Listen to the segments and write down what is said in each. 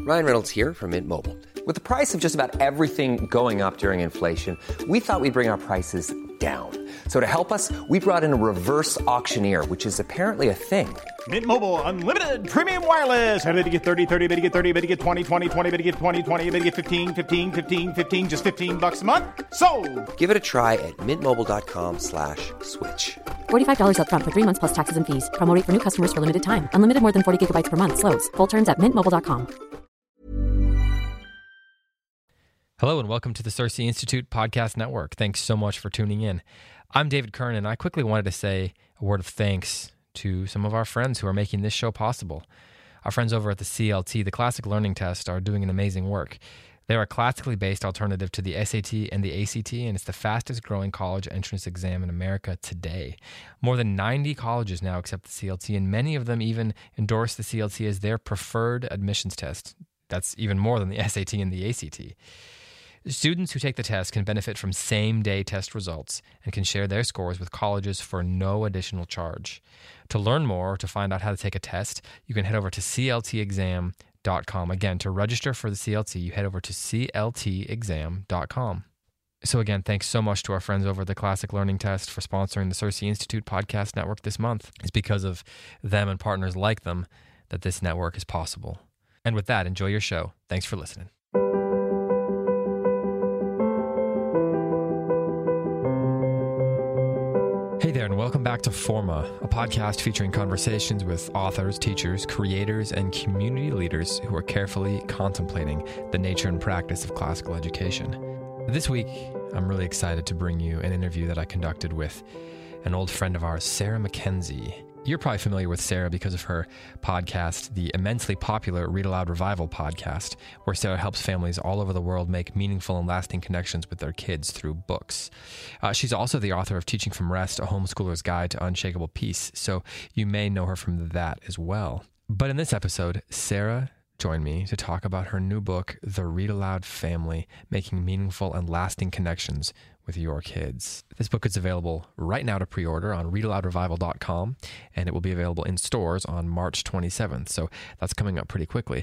Ryan Reynolds here from Mint Mobile. With the price of just about everything going up during inflation, we thought we'd bring our prices down. So to help us, we brought in a reverse auctioneer, which is apparently a thing. Mint Mobile Unlimited Premium Wireless. How to get 30, 30, bit to get 30, bit to get 20, 20, 20, bit to get 20, 20, bit to get 15, 15, 15, 15, just $15 a month? Sold! Give it a try at mintmobile.com/switch. $45 up front for 3 months plus taxes and fees. Promo rate for new customers for limited time. Unlimited more than 40 gigabytes per month. Slows full terms at mintmobile.com. Hello and welcome to the CiRCE Institute Podcast Network. Thanks so much for tuning in. I'm David Kern, and I quickly wanted to say a word of thanks to some of our friends who are making this show possible. Our friends over at the CLT, the Classic Learning Test, are doing an amazing work. They're a classically based alternative to the SAT and the ACT, and it's the fastest growing college entrance exam in America today. More than 90 colleges now accept the CLT, and many of them even endorse the CLT as their preferred admissions test. That's even more than the SAT and the ACT. Students who take the test can benefit from same-day test results and can share their scores with colleges for no additional charge. To learn more or to find out how to take a test, you can head over to cltexam.com. Again, to register for the CLT, you head over to cltexam.com. So again, thanks so much to our friends over at the Classic Learning Test for sponsoring the CiRCE Institute Podcast Network this month. It's because of them and partners like them that this network is possible. And with that, enjoy your show. Thanks for listening. Hey there, and welcome back to Forma, a podcast featuring conversations with authors, teachers, creators, and community leaders who are carefully contemplating the nature and practice of classical education. This week, I'm really excited to bring you an interview that I conducted with an old friend of ours, Sarah Mackenzie. You're probably familiar with Sarah because of her podcast, the immensely popular Read Aloud Revival podcast, where Sarah helps families all over the world make meaningful and lasting connections with their kids through books. She's also the author of Teaching from Rest, A Homeschooler's Guide to Unshakable Peace, so you may know her from that as well. But in this episode, Sarah joined me to talk about her new book, The Read Aloud Family, Making Meaningful and Lasting Connections with Your Kids. This book is available right now to pre-order on readaloudrevival.com, and it will be available in stores on March 27th, so that's coming up pretty quickly.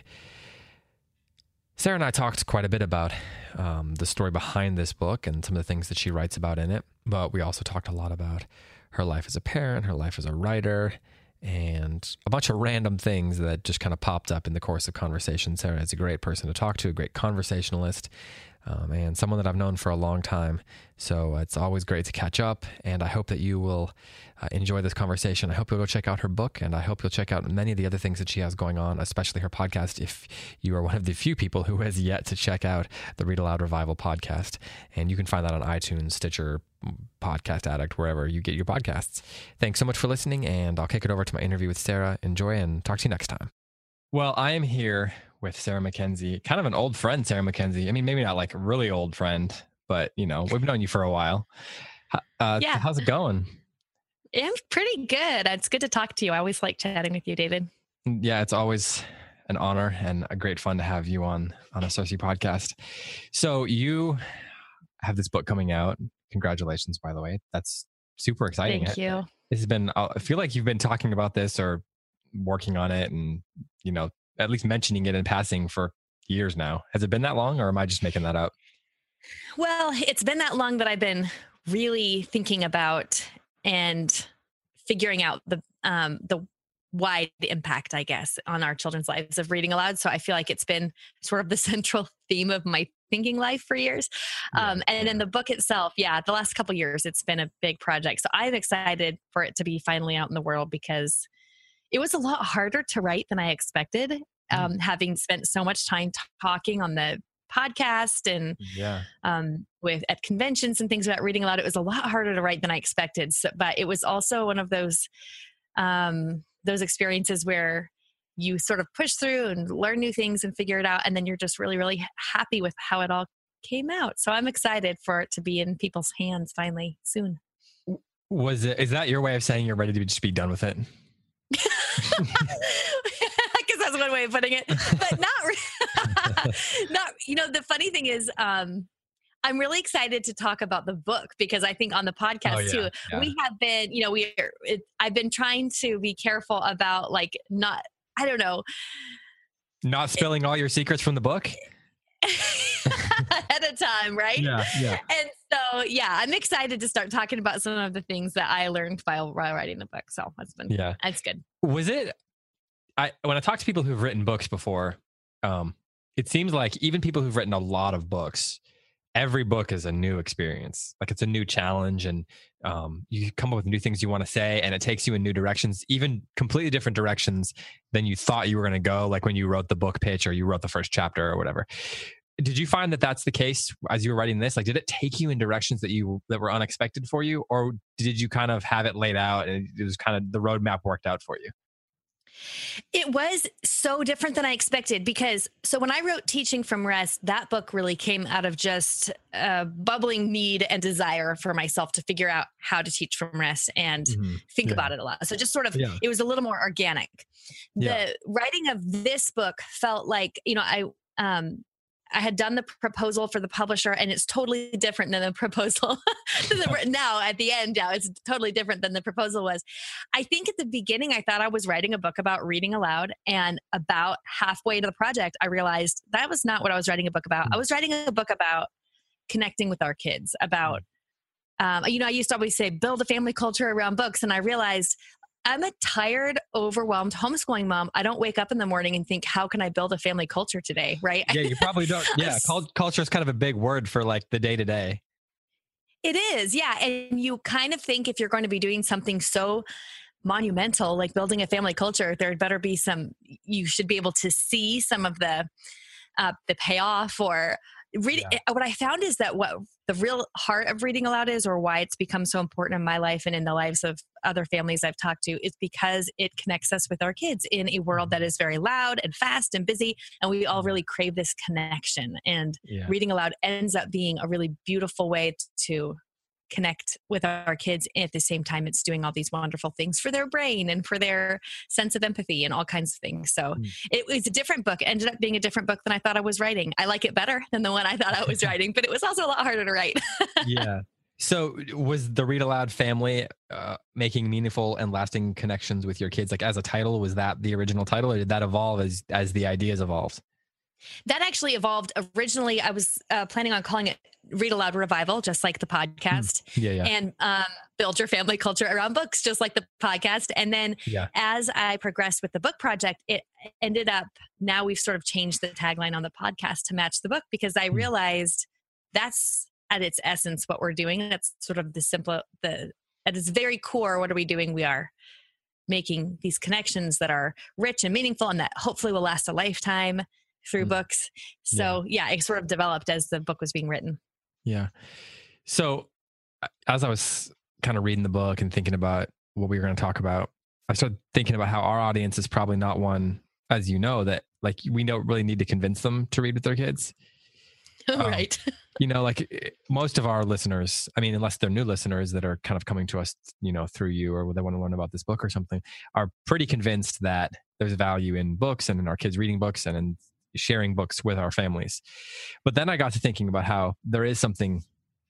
Sarah and I talked quite a bit about the story behind this book and some of the things that she writes about in it, but we also talked a lot about her life as a parent, her life as a writer, and a bunch of random things that just kind of popped up in the course of conversation. Sarah is a great person to talk to, a great conversationalist, and someone that I've known for a long time. So it's always great to catch up, and I hope that you will enjoy this conversation. I hope you'll go check out her book, and I hope you'll check out many of the other things that she has going on, especially her podcast, if you are one of the few people who has yet to check out the Read Aloud Revival podcast. And you can find that on iTunes, Stitcher, Podcast Addict, wherever you get your podcasts. Thanks so much for listening, and I'll kick it over to my interview with Sarah. Enjoy, and talk to you next time. Well, I am here with Sarah Mackenzie, kind of an old friend, Sarah Mackenzie. I mean, maybe not like a really old friend, but, you know, we've known you for a while. Yeah. How's it going? I'm pretty good. It's good to talk to you. I always like chatting with you, David. Yeah, it's always an honor and a great fun to have you on a CiRCE podcast. So you have this book coming out. Congratulations, by the way. That's super exciting. Thank you. This has been, I feel like you've been talking about this or working on it and, you know, at least mentioning it in passing for years now. Has it been that long, or am I just making that up? Well, it's been that long that I've been really thinking about and figuring out the wide impact, I guess, on our children's lives of reading aloud. So I feel like it's been sort of the central theme of my thinking life for years. And in the book itself, the last couple of years, it's been a big project. So I'm excited for it to be finally out in the world because it was a lot harder to write than I expected, having spent so much time talking on the podcast and at conventions and things about reading aloud. It was a lot harder to write than I expected. So, but it was also one of those experiences where you sort of push through and learn new things and figure it out. And then you're just really, really happy with how it all came out. So I'm excited for it to be in people's hands finally soon. Is that your way of saying you're ready to just be done with it? I guess that's one way of putting it, but not, the funny thing is, I'm really excited to talk about the book because I think on the podcast too, we have been, I've been trying to be careful about Not spilling all your secrets from the book? Ahead of time, right? Yeah. And so, I'm excited to start talking about some of the things that I learned while writing the book. So that's good. Was it, when I talk to people who've written books before, it seems like even people who've written a lot of books, every book is a new experience. Like it's a new challenge, and you come up with new things you want to say, and it takes you in new directions, even completely different directions than you thought you were going to go. Like when you wrote the book pitch or you wrote the first chapter or whatever. Did you find that that's the case as you were writing this? Like, did it take you in directions that were unexpected for you, or did you kind of have it laid out and it was kind of the roadmap worked out for you? It was so different than I expected because when I wrote Teaching from Rest, that book really came out of just a bubbling need and desire for myself to figure out how to teach from rest and think about it a lot. So just sort of, it was a little more organic. The writing of this book felt like, I had done the proposal for the publisher, and it's totally different than the proposal. Now, at the end, it's totally different than the proposal was. I think at the beginning, I thought I was writing a book about reading aloud, and about halfway to the project, I realized that was not what I was writing a book about. I was writing a book about connecting with our kids, about, I used to always say, build a family culture around books, and I realized I'm a tired, overwhelmed homeschooling mom. I don't wake up in the morning and think, how can I build a family culture today? Right? Yeah, you probably don't. Yeah. Culture is kind of a big word for like the day to day. It is. Yeah. And you kind of think if you're going to be doing something so monumental, like building a family culture, there better be you should be able to see some of the payoff or reading. What I found is that what the real heart of reading aloud is, or why it's become so important in my life and in the lives of other families I've talked to, is because it connects us with our kids in a world that is very loud and fast and busy. And we all really crave this connection. And reading aloud ends up being a really beautiful way to connect with our kids. And at the same time, it's doing all these wonderful things for their brain and for their sense of empathy and all kinds of things. So it was a different book. It ended up being a different book than I thought I was writing. I like it better than the one I thought I was writing, but it was also a lot harder to write. Yeah. So was the Read Aloud family making meaningful and lasting connections with your kids? Like as a title, was that the original title, or did that evolve as the ideas evolved? That actually evolved. Originally, I was planning on calling it Read Aloud Revival, just like the podcast, and build your family culture around books, just like the podcast. And then as I progressed with the book project, it ended up, now we've sort of changed the tagline on the podcast to match the book, because I realized that's at its essence what we're doing. That's sort of at its very core, what are we doing? We are making these connections that are rich and meaningful and that hopefully will last a lifetime through books. So it sort of developed as the book was being written. Yeah. So as I was kind of reading the book and thinking about what we were going to talk about, I started thinking about how our audience is probably not one, as you know, that like we don't really need to convince them to read with their kids. Right. Like most of our listeners, I mean, unless they're new listeners that are kind of coming to us, through you, or they want to learn about this book or something, are pretty convinced that there's value in books and in our kids reading books and in sharing books with our families. But then I got to thinking about how there is something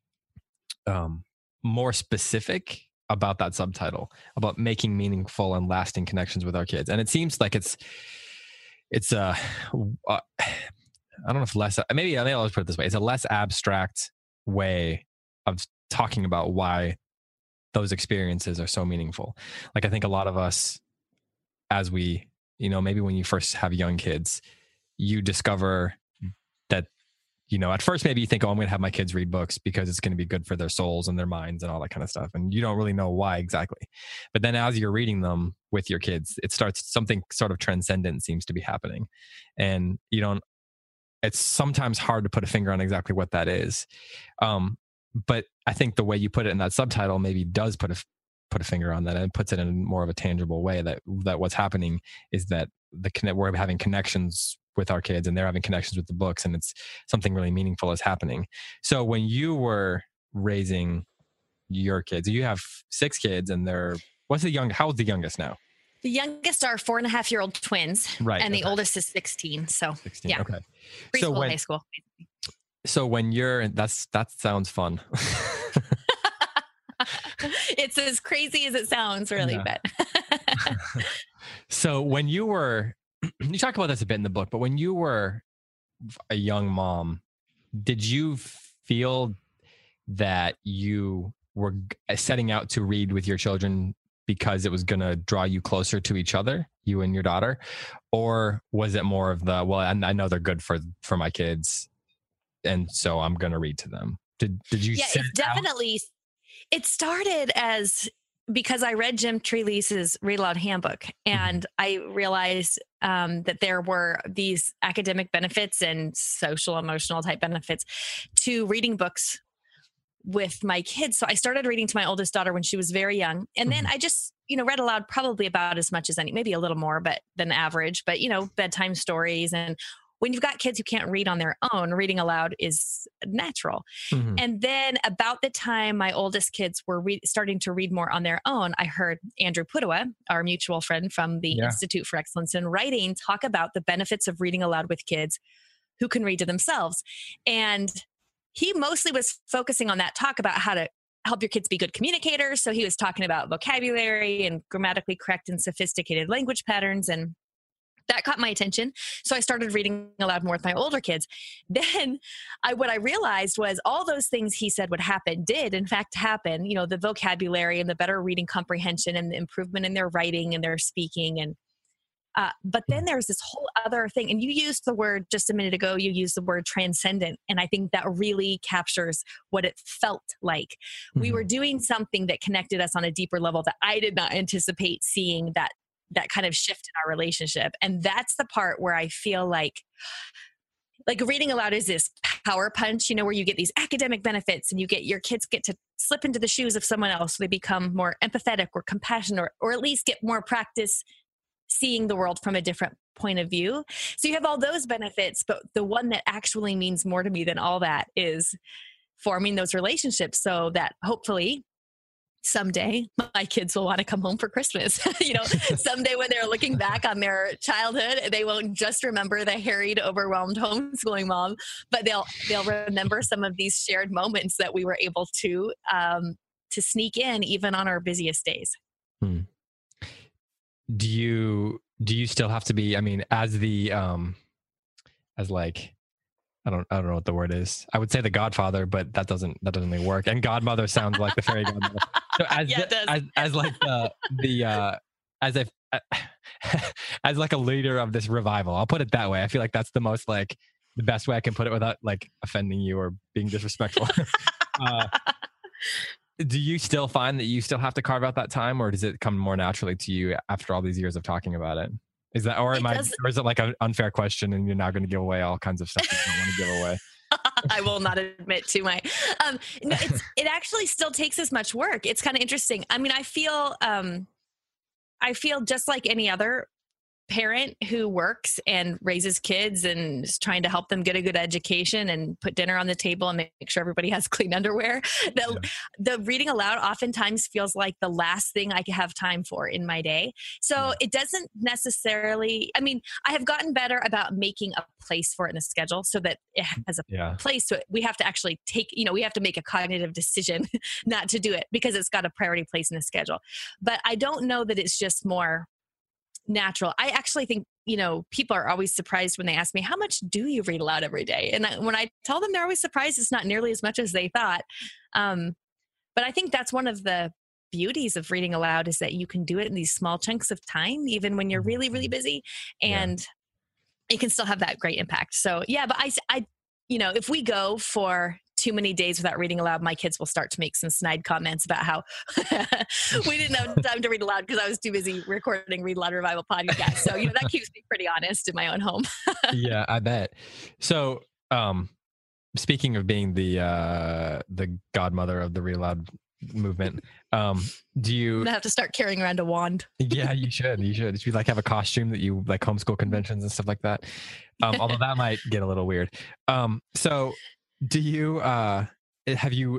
more specific about that subtitle, about making meaningful and lasting connections with our kids. And it seems like it's I don't know if less, maybe I'll just put it this way. It's a less abstract way of talking about why those experiences are so meaningful. Like I think a lot of us, as we, maybe when you first have young kids, you discover that, at first maybe you think, oh, I'm going to have my kids read books because it's going to be good for their souls and their minds and all that kind of stuff. And you don't really know why exactly. But then as you're reading them with your kids, it starts, something sort of transcendent seems to be happening. And it's sometimes hard to put a finger on exactly what that is. But I think the way you put it in that subtitle maybe does put a finger on that, and puts it in more of a tangible way that what's happening is that we're having connections with our kids and they're having connections with the books, and it's something really meaningful is happening. So when you were raising your kids, you have 6 kids, and how old's the youngest now? The youngest are 4.5-year-old twins, right? And the oldest is 16. So 16. Yeah, okay. Preschool, high school. So when that sounds fun. It's as crazy as it sounds, really. Yeah. But so when you were you talk about this a bit in the book, but when you were a young mom, did you feel that you were setting out to read with your children because it was going to draw you closer to each other, you and your daughter? Or was it more of the, well, I know they're good for my kids, and so I'm going to read to them? Did you? Yeah, it's definitely, it started as, because I read Jim Trelease's Read Aloud Handbook, and I realized that there were these academic benefits and social, emotional type benefits to reading books with my kids. So I started reading to my oldest daughter when she was very young. And then I just, read aloud probably about as much as maybe a little more, than average, but, bedtime stories. And when you've got kids who can't read on their own, reading aloud is natural. And then about the time my oldest kids were starting to read more on their own, I heard Andrew Pudewa, our mutual friend from the Institute for Excellence in Writing, talk about the benefits of reading aloud with kids who can read to themselves. And he mostly was focusing on that talk about how to help your kids be good communicators. So he was talking about vocabulary and grammatically correct and sophisticated language patterns, and that caught my attention. So I started reading aloud more with my older kids. Then what I realized was all those things he said would happen did in fact happen. The vocabulary and the better reading comprehension and the improvement in their writing and their speaking. And but then there's this whole other thing. And you used the word just a minute ago, you used the word transcendent. And I think that really captures what it felt like. We were doing something that connected us on a deeper level that I did not anticipate seeing that kind of shift in our relationship. And that's the part where I feel like reading aloud is this power punch, where you get these academic benefits and your kids get to slip into the shoes of someone else. So they become more empathetic or compassionate, or at least get more practice seeing the world from a different point of view. So you have all those benefits, but the one that actually means more to me than all that is forming those relationships so that hopefully someday my kids will want to come home for Christmas. Someday when they're looking back on their childhood, they won't just remember the harried, overwhelmed homeschooling mom, but they'll remember some of these shared moments that we were able to sneak in even on our busiest days. Do you still have to be, as the, as like, I don't know what the word is. I would say the godfather, but that doesn't really work. And godmother sounds like the fairy godmother. So as like as like a leader of this revival, I'll put it that way. I feel like that's the most the best way I can put it without offending you or being disrespectful. Do you still find that you still have to carve out that time, or does it come more naturally to you after all these years of talking about it? Is that, or is it like an unfair question and you're now going to give away all kinds of stuff you don't want to give away? I will not admit to my, no, it actually still takes as much work. It's kind of interesting. I feel just like any other parent who works and raises kids and is trying to help them get a good education and put dinner on the table and make sure everybody has clean underwear. The reading aloud oftentimes feels like the last thing I have time for in my day. So it doesn't necessarily, I have gotten better about making a place for it in the schedule so that it has a place. So we have to actually we have to make a cognitive decision not to do it because it's got a priority place in the schedule. But I don't know that it's just more natural. I actually think, people are always surprised when they ask me, how much do you read aloud every day? And when I tell them, they're always surprised it's not nearly as much as they thought. But I think that's one of the beauties of reading aloud is that you can do it in these small chunks of time, even when you're really, really busy, and it can still have that great impact. So but I if we go for too many days without reading aloud, my kids will start to make some snide comments about how we didn't have time to read aloud because I was too busy recording Read Aloud Revival podcast. So, that keeps me pretty honest in my own home. Yeah, I bet. So, speaking of being the godmother of the Read Aloud movement, do you... I'm gonna have to start carrying around a wand. Yeah, you should. You should. You have a costume that you homeschool conventions and stuff like that. Although that might get a little weird. So do you have you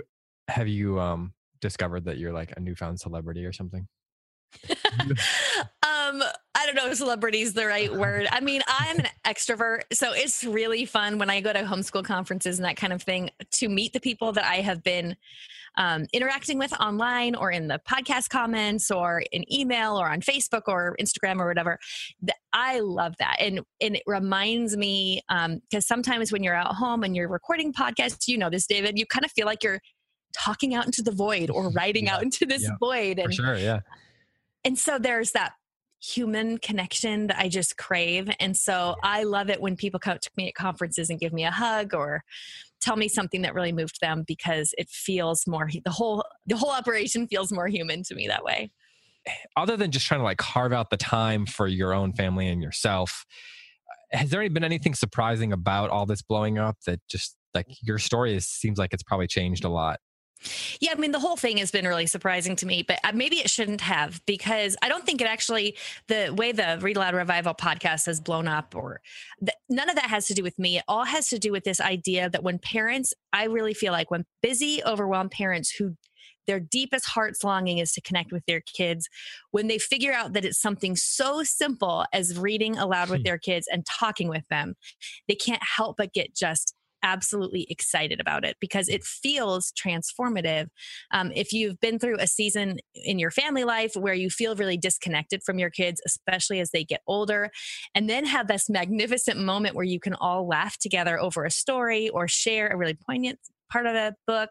discovered that you're a newfound celebrity or something? I don't don't know if celebrity is the right word. I mean, I'm an extrovert, so it's really fun when I go to homeschool conferences and that kind of thing to meet the people that I have been interacting with online or in the podcast comments or in email or on Facebook or Instagram or whatever. I love that. And it reminds me, because sometimes when you're at home and you're recording podcasts, you know this, David, you kind of feel like you're talking out into the void or writing out into this void. And, for sure, yeah. And so there's that human connection that I just crave. And so I love it when people come to me at conferences and give me a hug or tell me something that really moved them, because it feels more, the whole operation feels more human to me that way. Other than just trying to like carve out the time for your own family and yourself, has there been anything surprising about all this blowing up that just like your story seems like it's probably changed a lot? Yeah, I mean, the whole thing has been really surprising to me, but maybe it shouldn't have, because I don't think it actually, the way the Read Aloud Revival podcast has blown up, or none of that has to do with me. It all has to do with this idea that when parents, I really feel like when busy, overwhelmed parents who their deepest heart's longing is to connect with their kids, when they figure out that it's something so simple as reading aloud with their kids and talking with them, they can't help but get just absolutely excited about it, because it feels transformative. If you've been through a season in your family life where you feel really disconnected from your kids, especially as they get older, and then have this magnificent moment where you can all laugh together over a story or share a really poignant part of a book,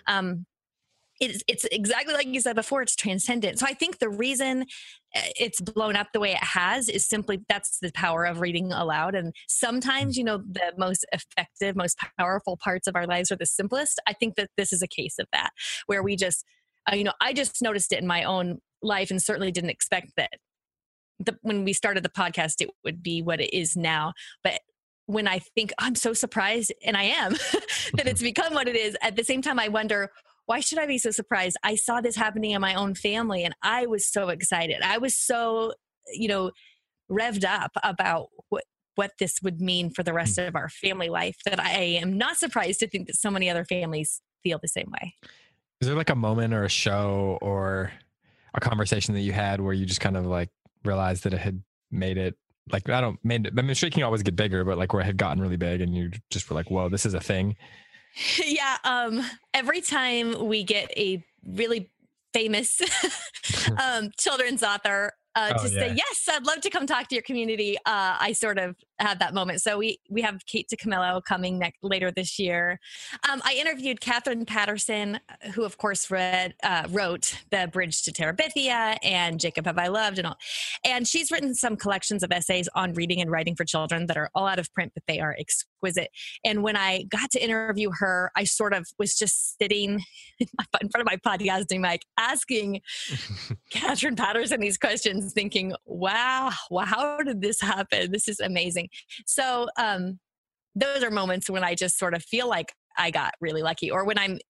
it's exactly like you said before, it's transcendent. So I think the reason it's blown up the way it has is simply that's the power of reading aloud. And sometimes, you know, the most effective, most powerful parts of our lives are the simplest. I think that this is a case of that, where we just, I just noticed it in my own life and certainly didn't expect that when we started the podcast, it would be what it is now. But when I think I'm so surprised, and I am, that it's become what it is, at the same time, I wonder, why should I be so surprised? I saw this happening in my own family and I was so excited. I was so, revved up about what this would mean for the rest of our family life, that I am not surprised to think that so many other families feel the same way. Is there like a moment or a show or a conversation that you had where you just kind of like realized that it had made it, like, sure you can always get bigger, but like where it had gotten really big and you just were like, whoa, this is a thing? Yeah. Every time we get a really famous children's author say, yes, I'd love to come talk to your community, I sort of have that moment. So we have Kate DiCamillo coming later this year. I interviewed Katherine Paterson, who of course wrote The Bridge to Terabithia and Jacob Have I Loved and all. And she's written some collections of essays on reading and writing for children that are all out of print, but they are exquisite. And when I got to interview her, I sort of was just sitting in front of my podcasting mic asking Katherine Paterson these questions, thinking, wow, how did this happen? This is amazing. So those are moments when I just sort of feel like I got really lucky, or when I'm,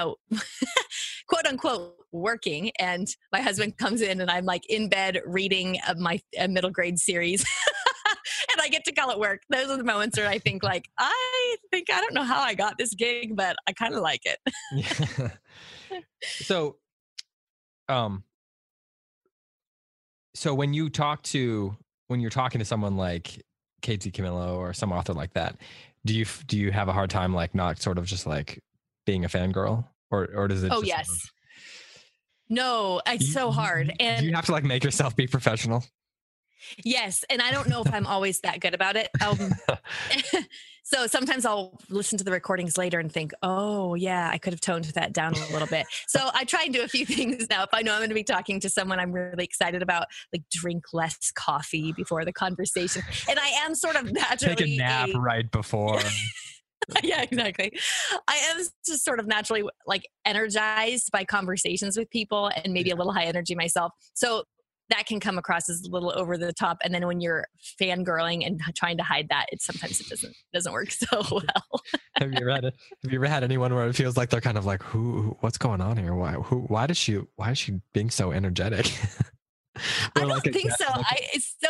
quote unquote, working and my husband comes in and I'm like in bed reading my middle grade series and I get to call it work. Those are the moments where I think like, I don't know how I got this gig, but I kind of like it. Yeah. So when you're talking to someone like Kate DiCamillo or some author like that, do you have a hard time like not sort of just like being a fangirl, or does it? Oh, yes. No, it's so hard. And you have to like make yourself be professional. Yes. And I don't know if I'm always that good about it. So sometimes I'll listen to the recordings later and think, oh yeah, I could have toned that down a little bit. So I try and do a few things now. If I know I'm going to be talking to someone I'm really excited about, like drink less coffee before the conversation. And I am sort of naturally take a nap right before. Yeah, exactly. I am just sort of naturally like energized by conversations with people and maybe a little high energy myself. So that can come across as a little over the top. And then when you're fangirling and trying to hide that, sometimes it doesn't work so well. Have you ever had anyone where it feels like they're kind of like, what's going on here? Why is she being so energetic? I don't think so.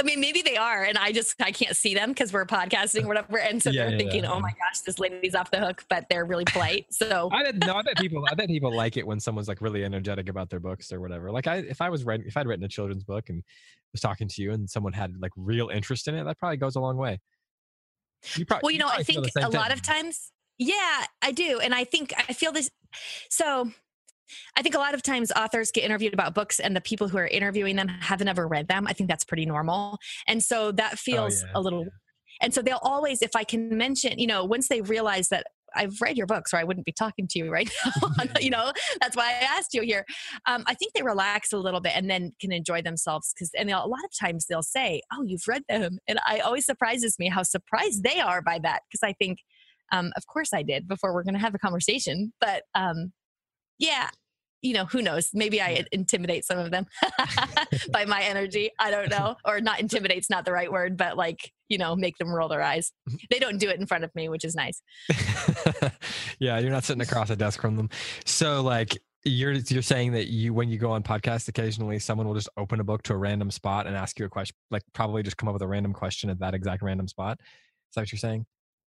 I mean, maybe they are, and I can't see them because we're podcasting or whatever. And so they're thinking, oh my gosh, this lady's off the hook, but they're really polite. So I bet people like it when someone's like really energetic about their books or whatever. Like if I'd written a children's book and was talking to you and someone had like real interest in it, that probably goes a long way. I think a lot of times, yeah, I do. And I feel this. So I think a lot of times authors get interviewed about books and the people who are interviewing them haven't ever read them. I think that's pretty normal. And so that feels a little, and so they'll always, if I can mention, once they realize that I've read your books or I wouldn't be talking to you right now, that's why I asked you here. I think they relax a little bit and then can enjoy themselves a lot of times they'll say, oh, you've read them. And it always surprises me how surprised they are by that. Cause I think, of course I did before we're going to have a conversation, but yeah. Who knows? Maybe I intimidate some of them by my energy. I don't know. Or not intimidate's not the right word, but make them roll their eyes. They don't do it in front of me, which is nice. Yeah, you're not sitting across a desk from them. So like you're saying that when you go on podcasts, occasionally someone will just open a book to a random spot and ask you a question, like probably just come up with a random question at that exact random spot. Is that what you're saying?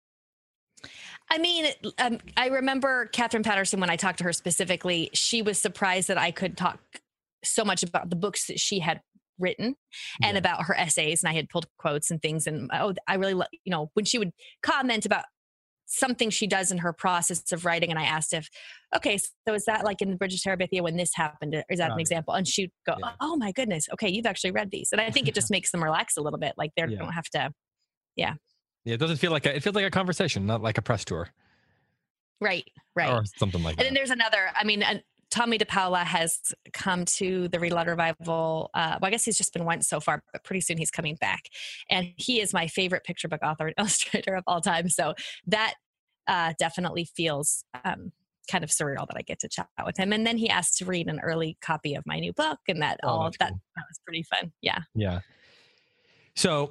I mean, I remember Catherine Patterson, when I talked to her specifically, she was surprised that I could talk so much about the books that she had written and about her essays. And I had pulled quotes and things. And I really, when she would comment about something she does in her process of writing. And I asked okay, so is that like in the Bridge of Terabithia when this happened? Or is that an example? And she'd go, oh my goodness. Okay. You've actually read these. And I think it just makes them relax a little bit. Like they don't have to. Yeah. Yeah, it doesn't feel like it feels like a conversation, not like a press tour. Right. Or something like that. And then there's another, Tommy DePaola has come to the Read Aloud Revival. I guess he's just been once so far, but pretty soon he's coming back. And he is my favorite picture book author and illustrator of all time. So that definitely feels kind of surreal that I get to chat with him. And then he asked to read an early copy of my new book, and that was pretty fun. Yeah. Yeah. So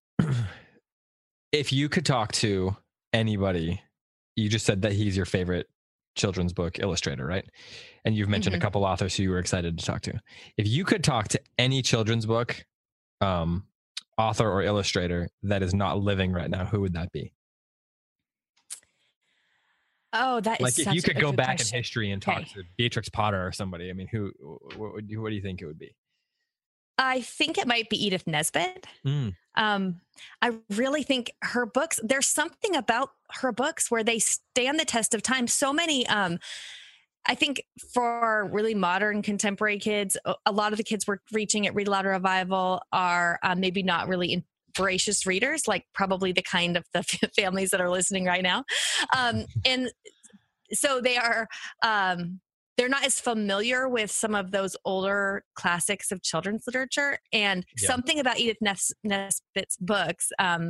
if you could talk to anybody, you just said that he's your favorite children's book illustrator, right? And you've mentioned a couple authors who you were excited to talk to. If you could talk to any children's book author or illustrator that is not living right now, who would that be? Oh, that is like if you could go back question. in history and talk to Beatrix Potter or somebody. I mean, what do you think it would be? I think it might be Edith Nesbit. I really think her books, there's something about her books where they stand the test of time. So many, I think for really modern contemporary kids, a lot of the kids we're reaching at Read Aloud Revival are maybe not really voracious readers, like probably the kind of the families that are listening right now. And so they are, they're not as familiar with some of those older classics of children's literature. And something about Edith Nesbit's books,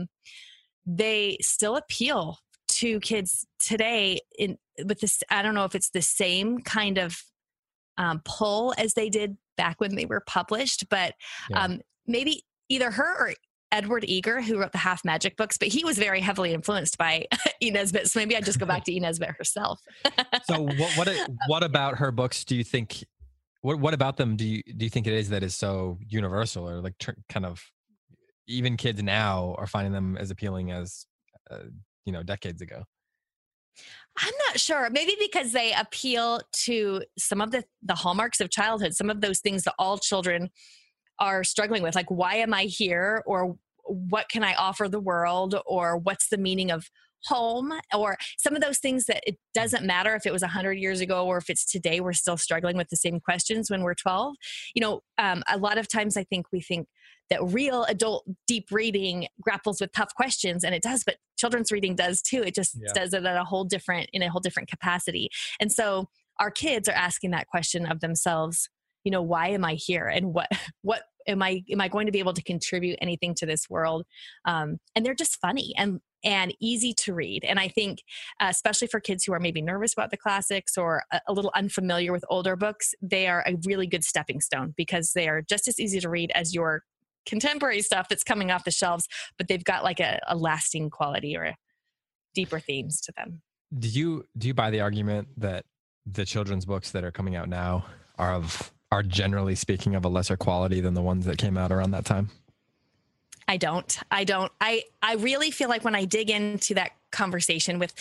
they still appeal to kids today with this. I don't know if it's the same kind of pull as they did back when they were published, but maybe either her or Edward Eger, who wrote the Half Magic books, but he was very heavily influenced by E. Nesbit. So maybe I'd just go back to E. Nesbit herself. So what about her books do you think, what about them do you think it is that is so universal, or like kind of even kids now are finding them as appealing as, decades ago? I'm not sure. Maybe because they appeal to some of the hallmarks of childhood, some of those things that all children are struggling with, like, why am I here? Or what can I offer the world? Or what's the meaning of home? Or some of those things that it doesn't matter if it was 100 years ago or if it's today, we're still struggling with the same questions when we're 12. A lot of times I think we think that real adult deep reading grapples with tough questions, and it does, but children's reading does too. It just does it at a whole different capacity. And so our kids are asking that question of themselves, why am I here? And what am I going to be able to contribute anything to this world? And they're just funny and easy to read. And I think, especially for kids who are maybe nervous about the classics or a little unfamiliar with older books, they are a really good stepping stone because they are just as easy to read as your contemporary stuff that's coming off the shelves, but they've got like a lasting quality or deeper themes to them. Do you buy the argument that the children's books that are coming out now are generally speaking of a lesser quality than the ones that came out around that time? I don't. I really feel like when I dig into that conversation with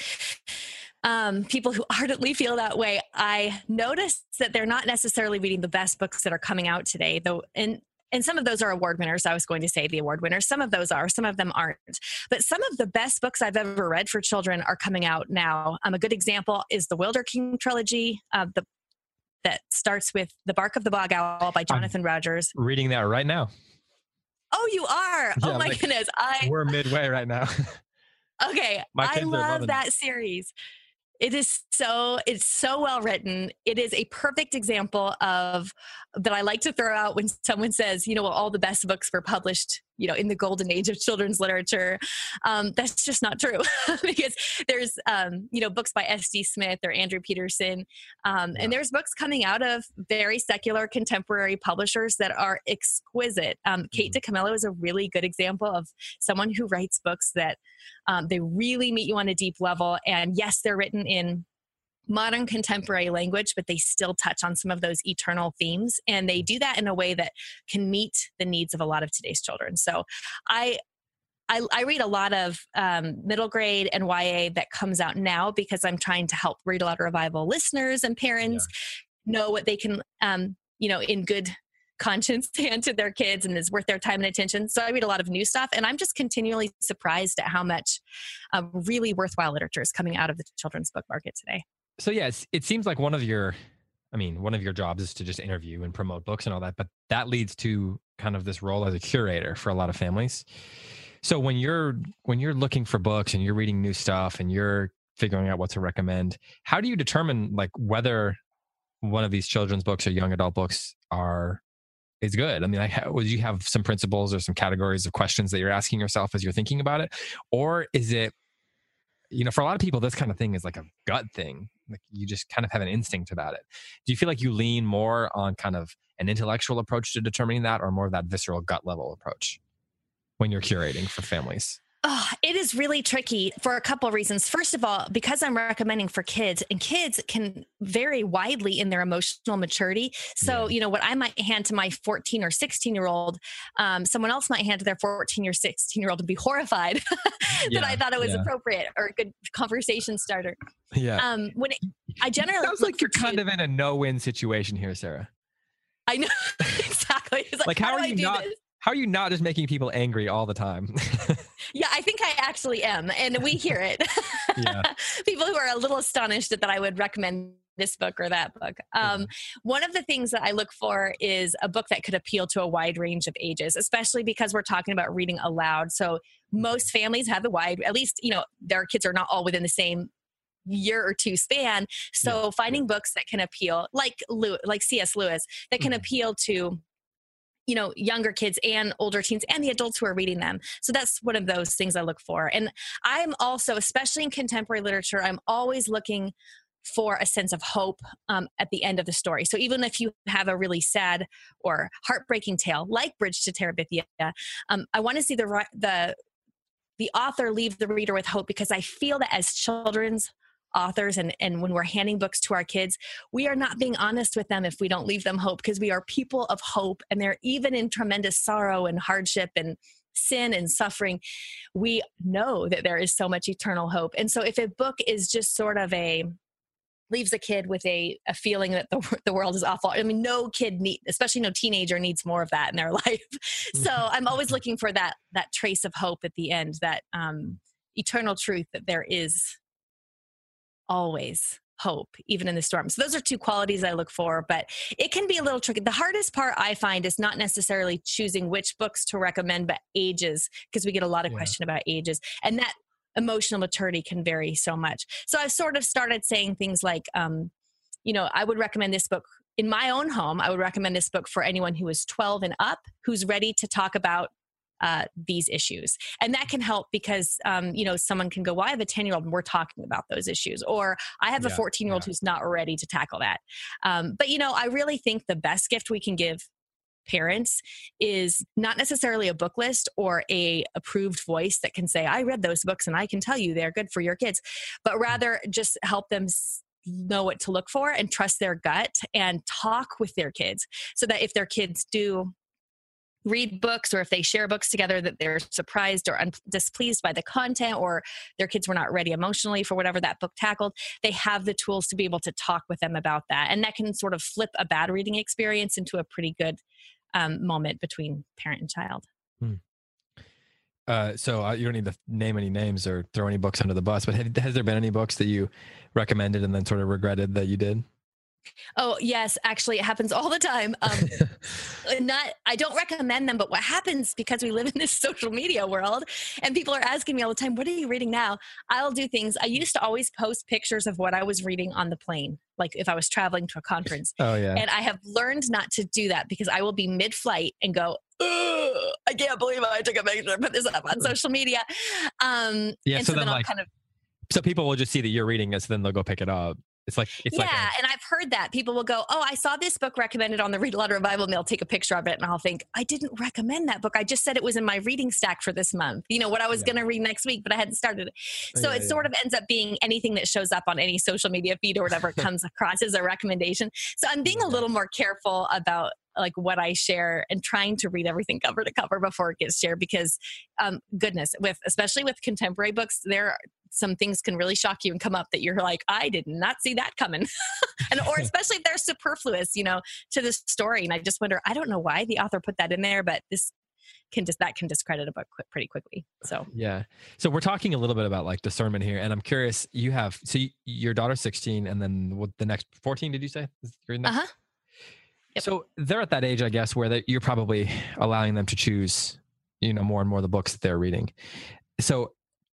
people who ardently feel that way, I notice that they're not necessarily reading the best books that are coming out today, though. And some of those are award winners. I was going to say the award winners. Some of those are, some of them aren't. But some of the best books I've ever read for children are coming out now. A good example is the Wilder King trilogy, that starts with The Bark of the Bog Owl by Jonathan Rogers. Reading that right now. Oh, you are? Yeah, oh my goodness. We're midway right now. Okay. I love that series. It's so well written. It is a perfect example of that I like to throw out when someone says, well, all the best books were published, in the golden age of children's literature. That's just not true because there's, books by S.D. Smith or Andrew Peterson. And there's books coming out of very secular contemporary publishers that are exquisite. Kate DiCamillo is a really good example of someone who writes books that they really meet you on a deep level. And yes, they're written in modern contemporary language, but they still touch on some of those eternal themes. And they do that in a way that can meet the needs of a lot of today's children. So I read a lot of middle grade and YA that comes out now because I'm trying to help Read Aloud Revival listeners and parents know what they can, in good conscience hand to their kids and is worth their time and attention. So I read a lot of new stuff, and I'm just continually surprised at how much really worthwhile literature is coming out of the children's book market today. So yeah, it seems like one of your jobs is to just interview and promote books and all that, but that leads to kind of this role as a curator for a lot of families. So when you're looking for books and you're reading new stuff and you're figuring out what to recommend, how do you determine like whether one of these children's books or young adult books is good? I mean, would you have some principles or some categories of questions that you're asking yourself as you're thinking about it? Or is it, for a lot of people, this kind of thing is like a gut thing. Like you just kind of have an instinct about it. Do you feel like you lean more on kind of an intellectual approach to determining that, or more of that visceral gut level approach when you're curating for families? Oh, it is really tricky for a couple of reasons. First of all, because I'm recommending for kids, and kids can vary widely in their emotional maturity. So, what I might hand to my 14 or 16-year-old, someone else might hand to their 14 or 16-year-old and be horrified that I thought it was appropriate or a good conversation starter. Yeah. I generally sounds like you're kind of in a no-win situation here, Sarah. I know exactly. It's like how are you not just making people angry all the time? Yeah, I think I actually am. And we hear it. People who are a little astonished that I would recommend this book or that book. One of the things that I look for is a book that could appeal to a wide range of ages, especially because we're talking about reading aloud. So most families have at least, their kids are not all within the same year or two span. So finding books that can appeal, like C.S. Lewis, that can appeal to younger kids and older teens and the adults who are reading them. So that's one of those things I look for. And I'm also, especially in contemporary literature, I'm always looking for a sense of hope at the end of the story. So even if you have a really sad or heartbreaking tale, like Bridge to Terabithia, I want to see the author leave the reader with hope, because I feel that as children's authors and when we're handing books to our kids, we are not being honest with them if we don't leave them hope, because we are people of hope, and they're even in tremendous sorrow and hardship and sin and suffering. We know that there is so much eternal hope. And so if a book is just sort of leaves a kid with a feeling that the world is awful. I mean, no kid especially no teenager needs more of that in their life. So I'm always looking for that trace of hope at the end, that eternal truth that there is always hope, even in the storm. So those are two qualities I look for, but it can be a little tricky. The hardest part I find is not necessarily choosing which books to recommend, but ages, because we get a lot of question about ages, and that emotional maturity can vary so much. So I've sort of started saying things like, I would recommend this book in my own home. I would recommend this book for anyone who is 12 and up, who's ready to talk about these issues. And that can help because, someone can go, well, I have a 10-year-old and we're talking about those issues. Or I have a 14-year-old who's not ready to tackle that. But I really think the best gift we can give parents is not necessarily a book list or a approved voice that can say, I read those books and I can tell you they're good for your kids, but rather just help them know what to look for and trust their gut and talk with their kids, so that if their kids do read books or if they share books together that they're surprised or displeased by the content, or their kids were not ready emotionally for whatever that book tackled, they have the tools to be able to talk with them about that. And that can sort of flip a bad reading experience into a pretty good moment between parent and child. So you don't need to name any names or throw any books under the bus, but has there been any books that you recommended and then sort of regretted that you did? Oh, yes. Actually, it happens all the time. I don't recommend them, but what happens, because we live in this social media world and people are asking me all the time, what are you reading now? I'll do things. I used to always post pictures of what I was reading on the plane, like if I was traveling to a conference. Oh, yeah. And I have learned not to do that because I will be mid-flight and go, I can't believe I took a picture and put this up on social media. And so then I'll like, so people will just see that you're reading it, so then they'll go pick it up. It's like and I've heard that people will go, oh, I saw this book recommended on the Read Aloud Revival, and they'll take a picture of it, and I'll think, I didn't recommend that book. I just said it was in my reading stack for this month. You know what I was going to read next week, but I hadn't started it. So it sort of ends up being anything that shows up on any social media feed or whatever comes across as a recommendation. So I'm being a little more careful about like what I share and trying to read everything cover to cover before it gets shared, because goodness, especially with contemporary books, some things can really shock you and come up that you're like, I did not see that coming. Or especially if they're superfluous, to the story. And I just wonder, I don't know why the author put that in there, but that can discredit a book pretty quickly. So, yeah. So we're talking a little bit about like discernment here. And I'm curious, your daughter's 16 and then the next 14, did you say? Uh-huh. Yep. So they're at that age, I guess, where you're probably allowing them to choose, more and more the books that they're reading. So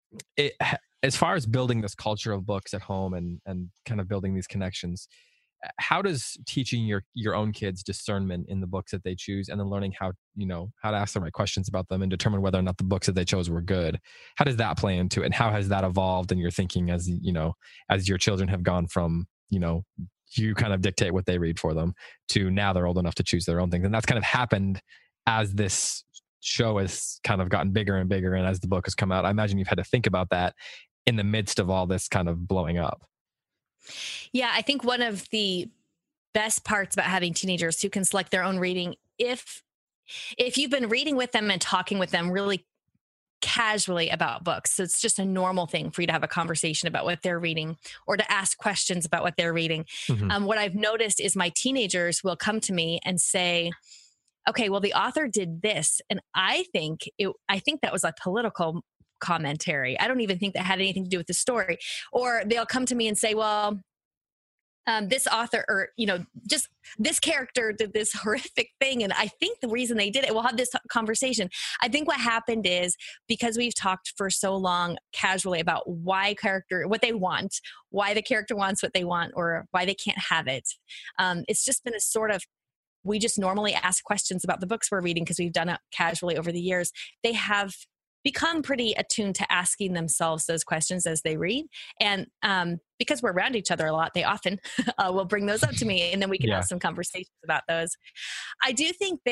as far as building this culture of books at home and kind of building these connections, how does teaching your own kids discernment in the books that they choose and then learning how to ask the right questions about them and determine whether or not the books that they chose were good, how does that play into it? And how has that evolved in your thinking as your children have gone from, you kind of dictate what they read for them to now they're old enough to choose their own things? And that's kind of happened as this show has kind of gotten bigger and bigger. And as the book has come out, I imagine you've had to think about that in the midst of all this kind of blowing up. Yeah, I think one of the best parts about having teenagers who can select their own reading, if you've been reading with them and talking with them really casually about books, so it's just a normal thing for you to have a conversation about what they're reading or to ask questions about what they're reading. Mm-hmm. What I've noticed is my teenagers will come to me and say, okay, well, the author did this, and I think that was a political commentary. I don't even think that had anything to do with the story. Or they'll come to me and say, well, this author, or, just this character did this horrific thing. And I think the reason they did it, we'll have this conversation. I think what happened is because we've talked for so long casually about what they want, why the character wants what they want, or why they can't have it. It's just been a sort of, we just normally ask questions about the books we're reading because we've done it casually over the years. They have become pretty attuned to asking themselves those questions as they read. And because we're around each other a lot, they often will bring those up to me, and then we can have some conversations about those. I do think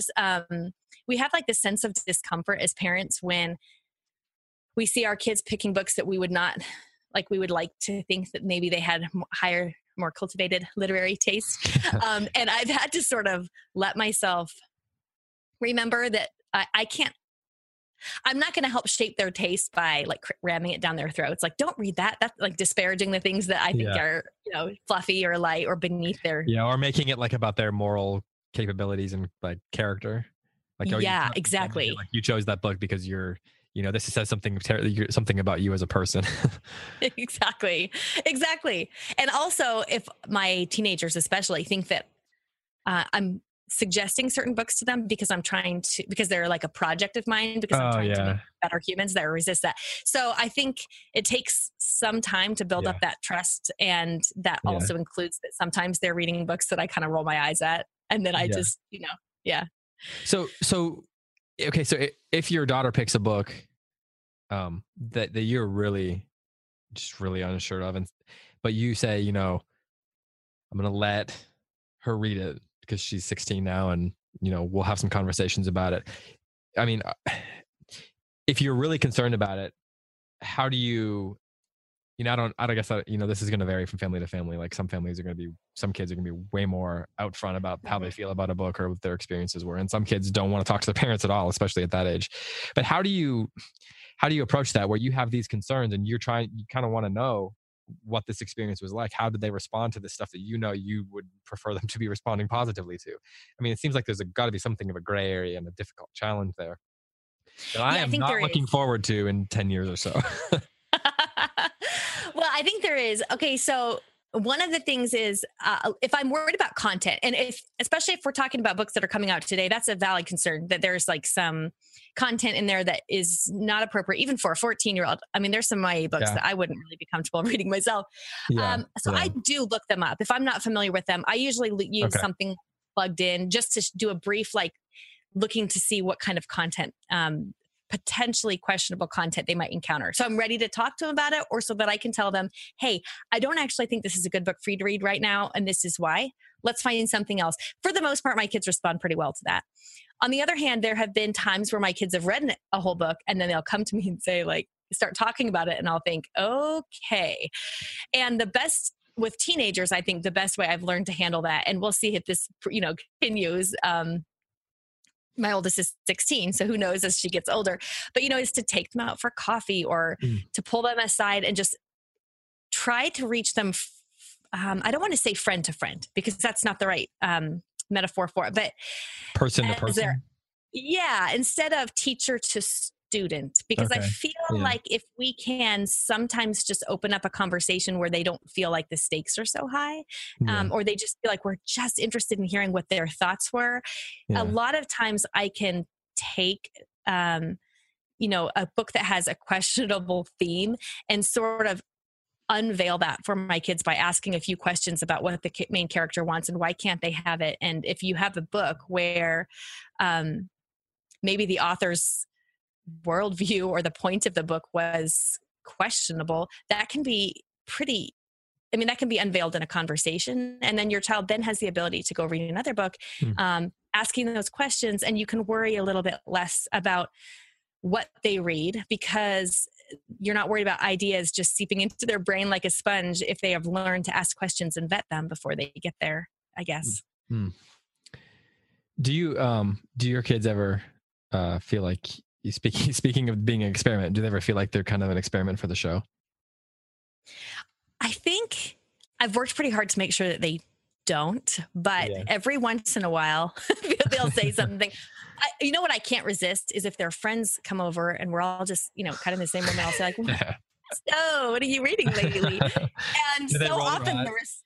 we have like this sense of discomfort as parents when we see our kids picking books that we would not, like we would like to think that maybe they had higher, more cultivated literary taste. And I've had to sort of let myself remember that I'm not going to help shape their taste by like ramming it down their throats. Like, don't read that. That's like disparaging the things that I think are, fluffy or light or beneath their. Yeah. Or making it like about their moral capabilities and like character. Like, exactly. Like you chose that book because you're, this says something about you as a person. Exactly. And also if my teenagers especially think that I'm suggesting certain books to them because because they're like a project of mine, because I'm trying to make better humans that resist that. So I think it takes some time to build up that trust. And that also includes that sometimes they're reading books that I kind of roll my eyes at. And then I just, So okay. So if your daughter picks a book that you're really unsure of, but you say, I'm going to let her read it because she's 16 now, and we'll have some conversations about it. I mean, if you're really concerned about it, how do you I guess, this is going to vary from family to family. Like some kids are going to be way more out front about how they feel about a book or what their experiences were. And some kids don't want to talk to their parents at all, especially at that age. But how do you approach that where you have these concerns and you kind of want to know what this experience was like? How did they respond to this stuff that you would prefer them to be responding positively to? I mean, it seems like there's got to be something of a gray area and a difficult challenge there that I am not looking forward to in 10 years or so. Well, I think there is. Okay, so one of the things is if I'm worried about content, and especially if we're talking about books that are coming out today, that's a valid concern that there's like some content in there that is not appropriate, even for a 14-year-old. I mean, there's some YA books that I wouldn't really be comfortable reading myself. I do look them up. If I'm not familiar with them, I usually use something plugged in just to do a brief, like looking to see what kind of content, potentially questionable content they might encounter. So I'm ready to talk to them about it, or so that I can tell them, hey, I don't actually think this is a good book for you to read right now, and this is why. Let's find something else. For the most part, my kids respond pretty well to that. On the other hand, there have been times where my kids have read a whole book and then they'll come to me and say, like, start talking about it, and I'll think, okay. And the best with teenagers, I think the best way I've learned to handle that, and we'll see if this, continues. My oldest is 16, so who knows as she gets older, but, is to take them out for coffee or to pull them aside and just try to reach them. I don't want to say friend to friend because that's not the right metaphor for it, but person to person. Yeah. Instead of teacher to student, because I feel like if we can sometimes just open up a conversation where they don't feel like the stakes are so high, or they just feel like we're just interested in hearing what their thoughts were. A lot of times I can take, a book that has a questionable theme and sort of unveil that for my kids by asking a few questions about what the main character wants and why can't they have it. And if you have a book where maybe the author's worldview or the point of the book was questionable, that can be that can be unveiled in a conversation. And then your child then has the ability to go read another book, asking those questions, and you can worry a little bit less about what they read because you're not worried about ideas just seeping into their brain like a sponge if they have learned to ask questions and vet them before they get there, I guess. Do your kids ever feel like, speaking of being an experiment, do they ever feel like they're kind of an experiment for the show? I think I've worked pretty hard to make sure that they don't, but every once in a while they'll say something. What I can't resist is if their friends come over and we're all just, kind of in the same room, and I'll say like, so what are you reading lately? And so often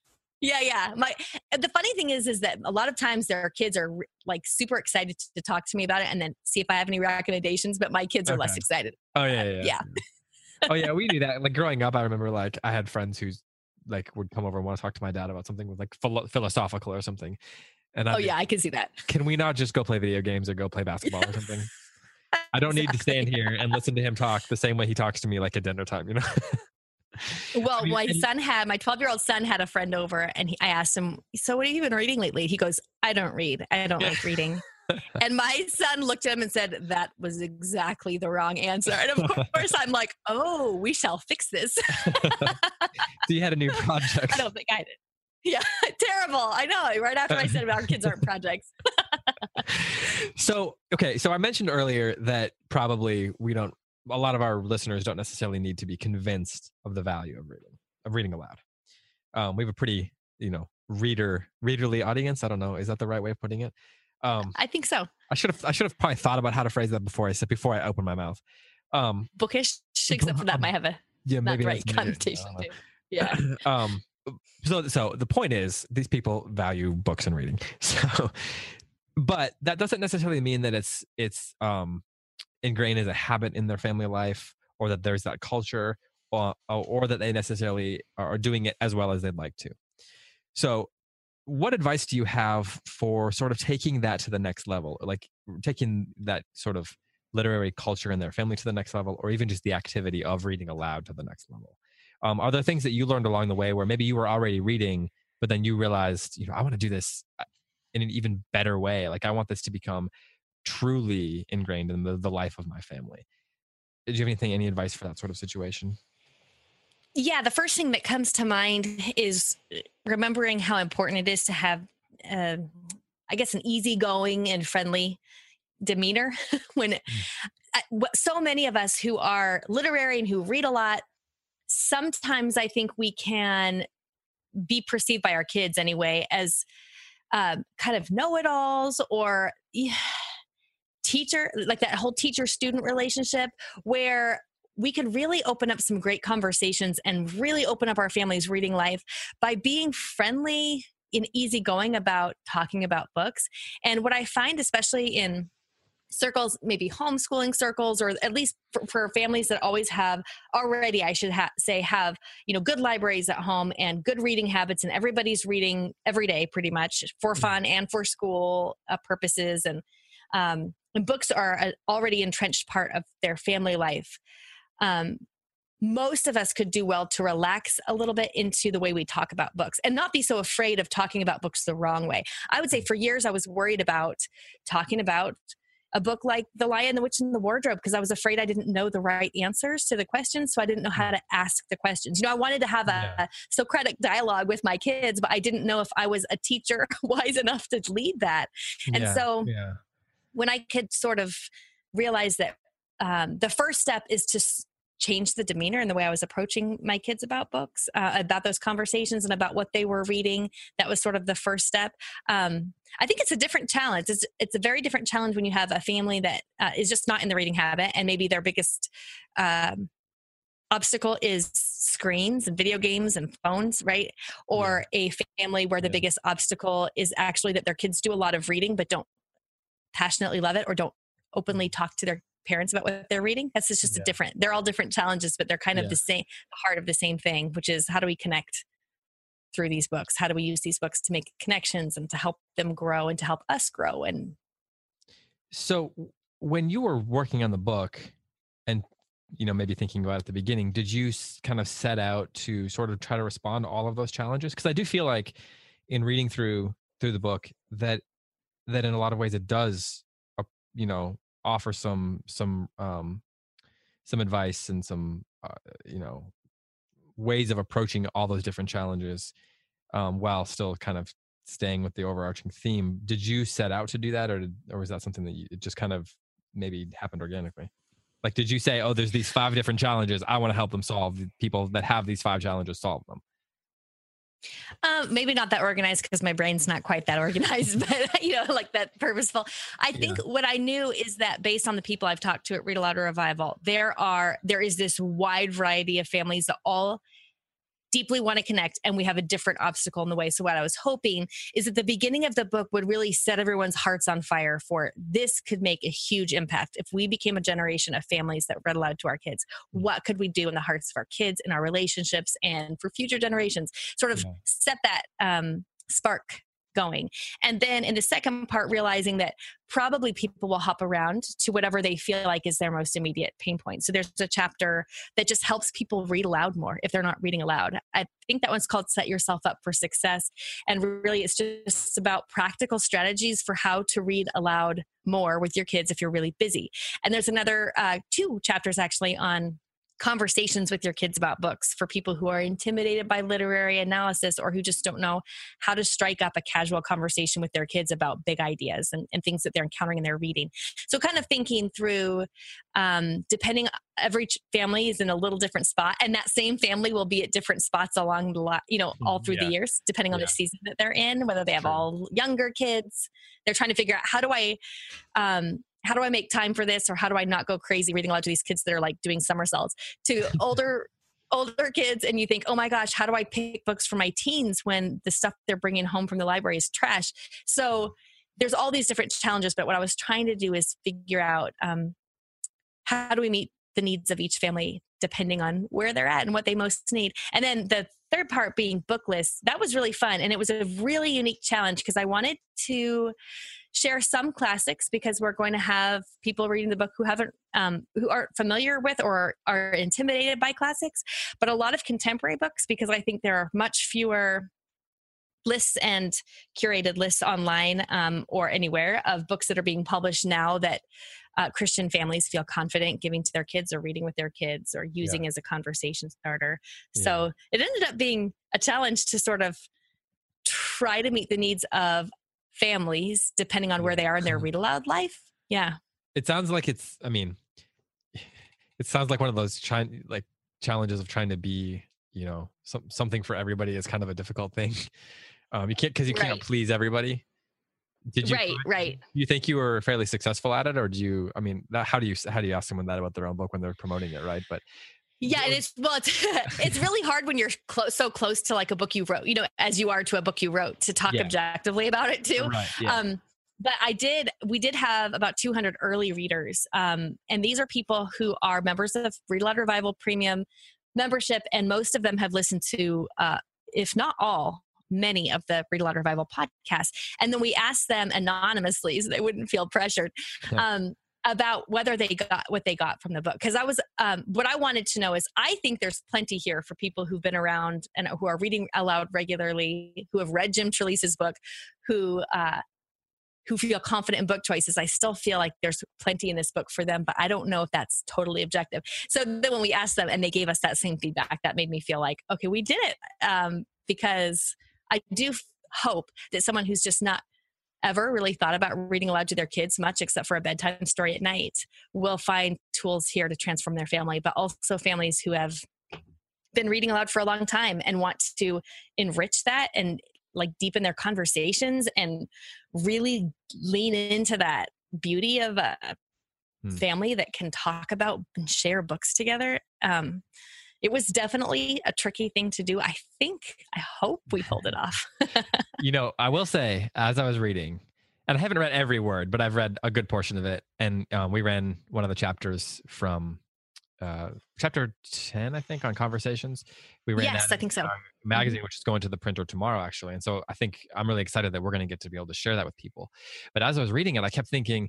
the funny thing is that a lot of times their kids are like super excited to talk to me about it and then see if I have any recommendations, but my kids are less excited. Oh yeah. Oh yeah, we do that. Like growing up, I remember like I had friends who's like would come over and want to talk to my dad about something with like philosophical or something. And I can see that. Can we not just go play video games or go play basketball or something? I don't need to stand here and listen to him talk the same way he talks to me like at dinner time, Well, my 12-year-old son had a friend over and I asked him, so what have you been reading lately? He goes, I don't read. I don't like reading. And my son looked at him and said, that was exactly the wrong answer. And of course I'm like, oh, we shall fix this. So you had a new project. I don't think I did. Yeah, terrible. I know. Right after I said our kids aren't projects. So I mentioned earlier that probably a lot of our listeners don't necessarily need to be convinced of the value of reading aloud. We have a pretty, readerly audience. I don't know. Is that the right way of putting it? I think so. I should have probably thought about how to phrase that before I opened my mouth. Bookish, except for that might have a not right connotation too. Yeah. So the point is these people value books and reading. So, but that doesn't necessarily mean that it's ingrained as a habit in their family life, or that there's that culture, or that they necessarily are doing it as well as they'd like to. So what advice do you have for sort of taking that to the next level, like taking that sort of literary culture in their family to the next level, or even just the activity of reading aloud to the next level? Are there things that you learned along the way where maybe you were already reading, but then you realized, I want to do this in an even better way. Like I want this to become truly ingrained in the life of my family. Did you have any advice for that sort of situation? Yeah, the first thing that comes to mind is remembering how important it is to have, uh, I guess, an easygoing and friendly demeanor. when So many of us who are literary and who read a lot, sometimes I think we can be perceived by our kids anyway as kind of know-it-alls, or teacher, like that whole teacher-student relationship, where we could really open up some great conversations and really open up our family's reading life by being friendly and easygoing about talking about books. And what I find, especially in circles, maybe homeschooling circles, or at least for families that always have already, I should say, have, good libraries at home and good reading habits, and everybody's reading every day pretty much for fun and for school purposes. And books are an already entrenched part of their family life. Most of us could do well to relax a little bit into the way we talk about books and not be so afraid of talking about books the wrong way. I would say for years I was worried about talking about a book like The Lion, the Witch, and the Wardrobe because I was afraid I didn't know the right answers to the questions, so I didn't know how to ask the questions. I wanted to have a Socratic dialogue with my kids, but I didn't know if I was a teacher wise enough to lead that. And so when I could sort of realize that the first step is to change the demeanor and the way I was approaching my kids about books, about those conversations and about what they were reading. That was sort of the first step. I think it's a different challenge. It's a very different challenge when you have a family that is just not in the reading habit, and maybe their biggest obstacle is screens and video games and phones, right? Or a family where the biggest obstacle is actually that their kids do a lot of reading but don't passionately love it or don't openly talk to their parents about what they're reading. That's just a different, they're all different challenges, but they're kind of the same, the heart of the same thing, which is how do we connect through these books? How do we use these books to make connections and to help them grow and to help us grow? And so when you were working on the book and, maybe thinking about it at the beginning, did you kind of set out to sort of try to respond to all of those challenges? Because I do feel like in reading through the book that in a lot of ways it does, offer some advice and some ways of approaching all those different challenges while still kind of staying with the overarching theme. Did you set out to do that, or was that something that it just kind of maybe happened organically? Like, did you say, oh, there's these 5 different challenges, I want to help them solve, the people that have these 5 challenges solve them? Maybe not that organized because my brain's not quite that organized, but like that purposeful. I think what I knew is that based on the people I've talked to at Read Aloud Revival, there is this wide variety of families that all deeply want to connect, and we have a different obstacle in the way. So what I was hoping is that the beginning of the book would really set everyone's hearts on fire for this could make a huge impact. If we became a generation of families that read aloud to our kids, what could we do in the hearts of our kids, in our relationships, and for future generations? Sort of set that spark going. And then in the second part, realizing that probably people will hop around to whatever they feel like is their most immediate pain point. So there's a chapter that just helps people read aloud more if they're not reading aloud. I think that one's called Set Yourself Up for Success. And really it's just about practical strategies for how to read aloud more with your kids if you're really busy. And there's another 2 chapters actually on conversations with your kids about books for people who are intimidated by literary analysis or who just don't know how to strike up a casual conversation with their kids about big ideas and things that they're encountering in their reading. So kind of thinking through, depending, every family is in a little different spot, and that same family will be at different spots along the, all through the years, depending on the season that they're in, whether they have all younger kids. They're trying to figure out how do I make time for this, or how do I not go crazy reading aloud to these kids that are like doing somersaults, to older kids. And you think, oh my gosh, how do I pick books for my teens when the stuff they're bringing home from the library is trash? So there's all these different challenges. But what I was trying to do is figure out how do we meet the needs of each family depending on where they're at and what they most need. And then the third part being book lists. That was really fun. And it was a really unique challenge because I wanted to share some classics because we're going to have people reading the book who aren't familiar with or are intimidated by classics, but a lot of contemporary books because I think there are much fewer lists and curated lists online or anywhere of books that are being published now that Christian families feel confident giving to their kids or reading with their kids or using as a conversation starter. So it ended up being a challenge to sort of try to meet the needs of families depending on where they are in their read aloud life. Yeah. It sounds like it sounds like one of those challenges of trying to be, something for everybody is kind of a difficult thing. You can't please everybody. Did you? Right. You think you were fairly successful at it, or how do you ask someone that about their own book when they're promoting it, right? But yeah, it's really hard when you're so close to like a book you wrote, as you are to a book you wrote, to talk objectively about it too. Right, yeah. But we did have about 200 early readers. And these are people who are members of Read Aloud Revival Premium membership. And most of them have listened to, if not all, many of the Read Aloud Revival podcasts. And then we asked them anonymously so they wouldn't feel pressured about whether they got what they got from the book. Because what I wanted to know is, I think there's plenty here for people who've been around and who are reading aloud regularly, who have read Jim Trelease's book, who feel confident in book choices. I still feel like there's plenty in this book for them, but I don't know if that's totally objective. So then when we asked them and they gave us that same feedback, that made me feel like, okay, we did it. Because I do hope that someone who's just not ever really thought about reading aloud to their kids much except for a bedtime story at night will find tools here to transform their family, but also families who have been reading aloud for a long time and want to enrich that and like deepen their conversations and really lean into that beauty of a family that can talk about and share books together. It was definitely a tricky thing to do. I hope we pulled it off. I will say, as I was reading, and I haven't read every word, but I've read a good portion of it. And we ran one of the chapters from chapter 10, I think, on Conversations. We ran I think so. Magazine, which is going to the printer tomorrow, actually. And so I think I'm really excited that we're going to get to be able to share that with people. But as I was reading it, I kept thinking,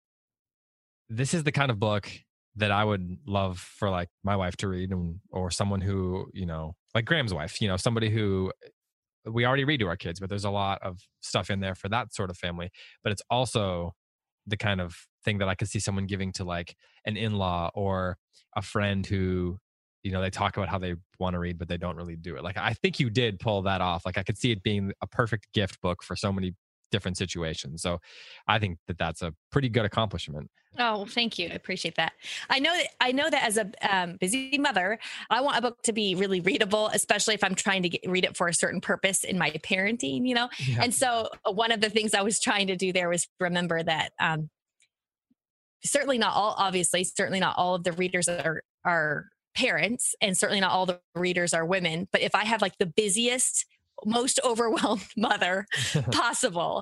this is the kind of book that I would love for like my wife to read, or someone who, like Graham's wife, somebody who we already read to our kids, but there's a lot of stuff in there for that sort of family. But it's also the kind of thing that I could see someone giving to like an in-law or a friend who, they talk about how they want to read, but they don't really do it. Like, I think you did pull that off. Like, I could see it being a perfect gift book for so many different situations. So I think that that's a pretty good accomplishment. Oh, thank you. I appreciate that. I know that as a busy mother, I want a book to be really readable, especially if I'm trying to read it for a certain purpose in my parenting, Yeah. And so one of the things I was trying to do there was remember that certainly not all of the readers are parents, and certainly not all the readers are women. But if I have like the busiest, most overwhelmed mother possible,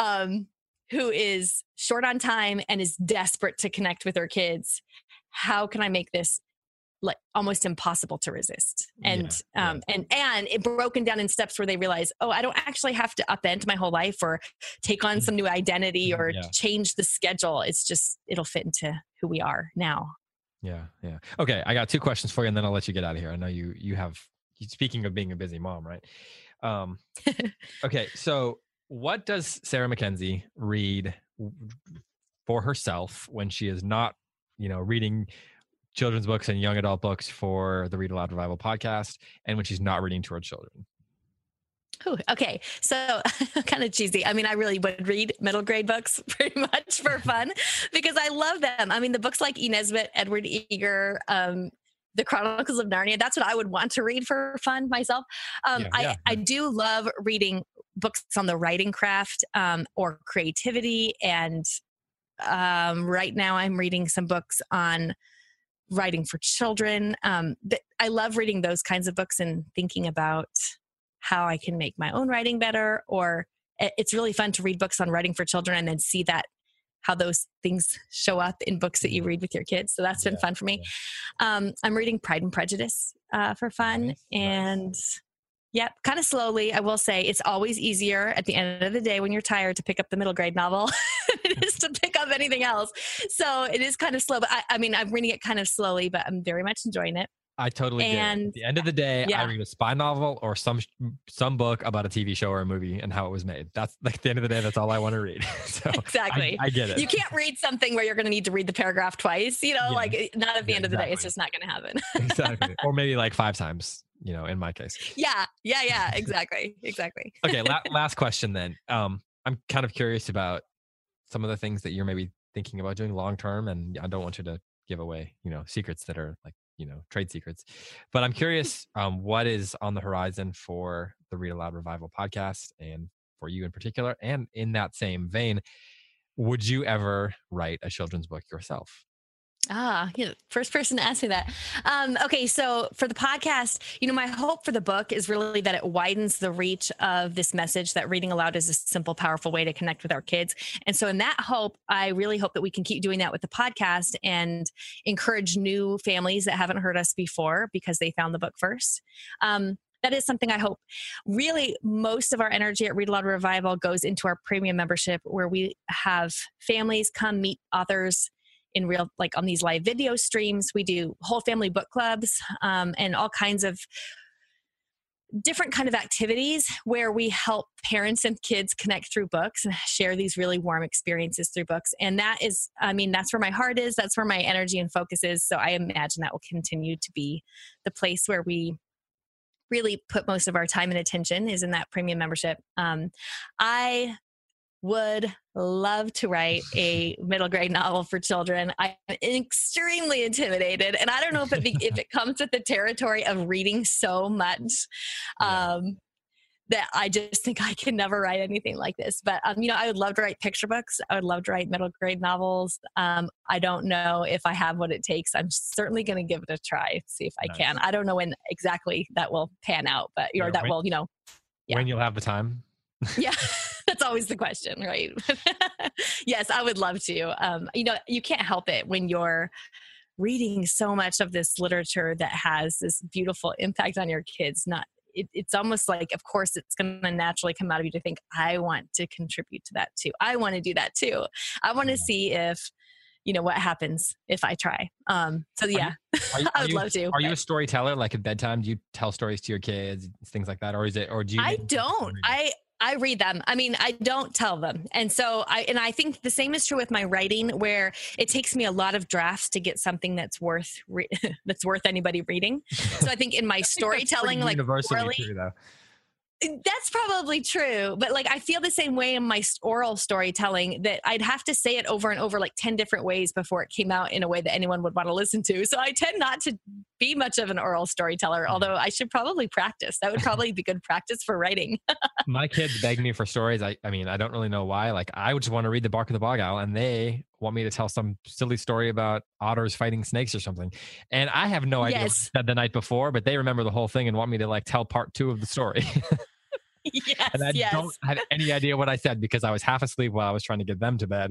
who is short on time and is desperate to connect with her kids, how can I make this like almost impossible to resist? And it broken down in steps where they realize, oh, I don't actually have to upend my whole life or take on some new identity or change the schedule. It's just, it'll fit into who we are now. Yeah. Okay. I got two questions for you and then I'll let you get out of here. I know you have, speaking of being a busy mom, right? Okay. So what does Sarah Mackenzie read for herself when she is not, reading children's books and young adult books for the Read Aloud Revival podcast, and when she's not reading to her children? Ooh, okay. So kind of cheesy. I mean, I really would read middle grade books pretty much for fun because I love them. I mean, the books like E. Nesbit, Edward Eger, The Chronicles of Narnia, that's what I would want to read for fun myself. I do love reading books on the writing craft or creativity. And right now I'm reading some books on writing for children. I love reading those kinds of books and thinking about how I can make my own writing better. Or it's really fun to read books on writing for children and then see that how those things show up in books that you read with your kids. So that's been fun for me. I'm reading Pride and Prejudice for fun. Nice. Kind of slowly. I will say it's always easier at the end of the day when you're tired to pick up the middle grade novel than it is to pick up anything else. So it is kind of slow, but I'm reading it kind of slowly, but I'm very much enjoying it. I totally get it. At the end of the day, I read a spy novel or some book about a TV show or a movie and how it was made. That's like at the end of the day, that's all I want to read. So exactly. I get it. You can't read something where you're going to need to read the paragraph twice, like not at the end of the day. It's just not going to happen. Exactly. Or maybe like 5 times, in my case. Yeah. Exactly. Okay. Last question then. I'm kind of curious about some of the things that you're maybe thinking about doing long-term. And I don't want you to give away, secrets that are like, trade secrets. But I'm curious, what is on the horizon for the Read Aloud Revival podcast and for you in particular? And in that same vein, would you ever write a children's book yourself? First person to ask me that. Okay, so for the podcast, my hope for the book is really that it widens the reach of this message that reading aloud is a simple, powerful way to connect with our kids. And so in that hope, I really hope that we can keep doing that with the podcast and encourage new families that haven't heard us before because they found the book first. That is something I hope. Really, most of our energy at Read Aloud Revival goes into our premium membership, where we have families come meet authors in real, like on these live video streams. We do whole family book clubs and all kinds of different kind of activities where we help parents and kids connect through books and share these really warm experiences through books. And that is, that's where my heart is. That's where my energy and focus is. So I imagine that will continue to be the place where we really put most of our time and attention, is in that premium membership. I would love to write a middle grade novel for children. I'm extremely intimidated, and I don't know if it comes with the territory of reading so much that I just think I can never write anything like this. But I would love to write picture books. I would love to write middle grade novels. I don't know if I have what it takes. I'm certainly going to give it a try, see if I can. I don't know when exactly that will pan out, but when you'll have the time. Yeah. That's always the question, right? Yes, I would love to. You can't help it when you're reading so much of this literature that has this beautiful impact on your kids. It's almost like, of course, it's going to naturally come out of you to think, I want to contribute to that too. I want to do that too. I want to see if, what happens if I try. I would love to. Are you a storyteller? Like at bedtime, do you tell stories to your kids, things like that? Or do you? I don't. I read them. I don't tell them. And so I think the same is true with my writing, where it takes me a lot of drafts to get something that's worth anybody reading. So I think in my storytelling, like universally true, though. That's probably true. But I feel the same way in my oral storytelling, that I'd have to say it over and over, like 10 different ways before it came out in a way that anyone would want to listen to. So I tend not to be much of an oral storyteller, although I should probably practice. That would probably be good practice for writing. My kids beg me for stories. I don't really know why. Like, I would just want to read The Bark of the Bog Owl, and they want me to tell some silly story about otters fighting snakes or something. And I have no idea what I said the night before, but they remember the whole thing and want me to tell part 2 of the story. Yes, and I don't have any idea what I said because I was half asleep while I was trying to get them to bed,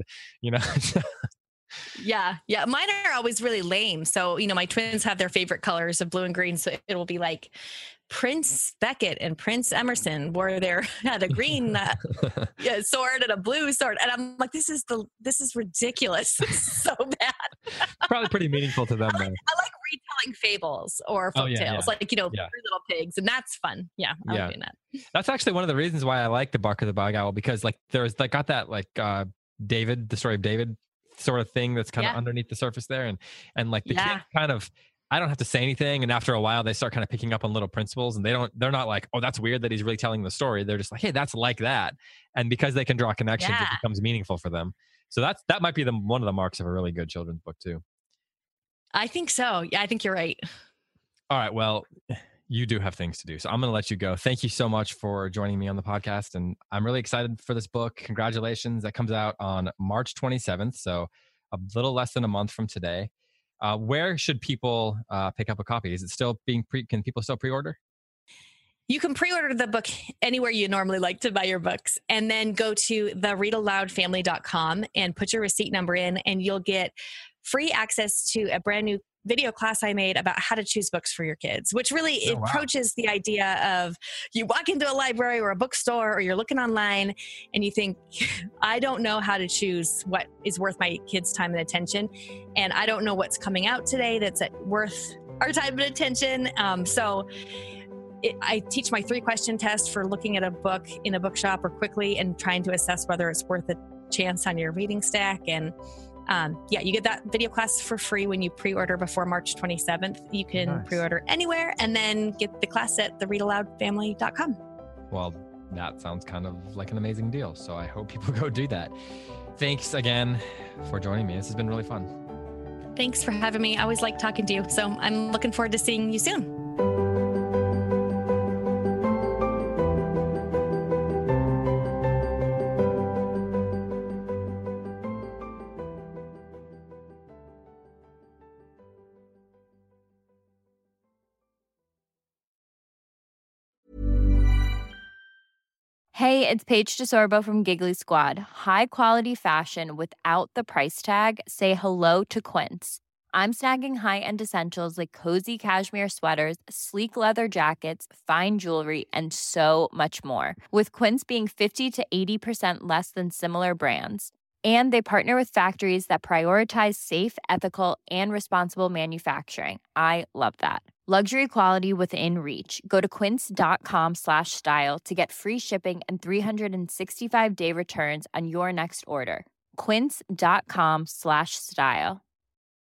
Yeah. Mine are always really lame. So, my twins have their favorite colors of blue and green. So it will be like Prince Beckett and Prince Emerson had a green sword and a blue sword. And I'm like, this is ridiculous. This is so bad. Probably pretty meaningful to them. I like retelling fables or folk tales, Three Little Pigs. And that's fun. Yeah. I like doing that. That's actually one of the reasons why I like The Bark of the Bog Owl, because there's got that David, the story of David sort of thing that's kind of underneath the surface there. And the kids kind of, I don't have to say anything. And after a while, they start kind of picking up on little principles, and they're not like, oh, that's weird that he's really telling the story. They're just like, hey, that's like that. And because they can draw connections, it becomes meaningful for them. So that might be one of the marks of a really good children's book too. I think so. Yeah, I think you're right. All right. Well, you do have things to do, so I'm going to let you go. Thank you so much for joining me on the podcast. And I'm really excited for this book. Congratulations. That comes out on March 27th. So a little less than a month from today. Where should people pick up a copy? Is it still can people still pre-order? You can pre-order the book anywhere you normally like to buy your books, and then go to thereadaloudfamily.com and put your receipt number in, and you'll get free access to a brand new video class I made about how to choose books for your kids, which really approaches the idea of you walk into a library or a bookstore, or you're looking online and you think, I don't know how to choose what is worth my kids' time and attention. And I don't know what's coming out today that's worth our time and attention. I teach my 3-question test for looking at a book in a bookshop or quickly and trying to assess whether it's worth a chance on your reading stack. And you get that video class for free when you pre-order before March 27th. You can pre-order anywhere and then get the class at thereadaloudfamily.com. Well, that sounds kind of like an amazing deal. So I hope people go do that. Thanks again for joining me. This has been really fun. Thanks for having me. I always like talking to you. So I'm looking forward to seeing you soon. Hey, it's Paige DeSorbo from Giggly Squad. High quality fashion without the price tag. Say hello to Quince. I'm snagging high-end essentials like cozy cashmere sweaters, sleek leather jackets, fine jewelry, and so much more. With Quince being 50 to 80% less than similar brands. And they partner with factories that prioritize safe, ethical, and responsible manufacturing. I love that. Luxury quality within reach. Go to quince.com/style to get free shipping and 365-day returns on your next order. Quince.com/style.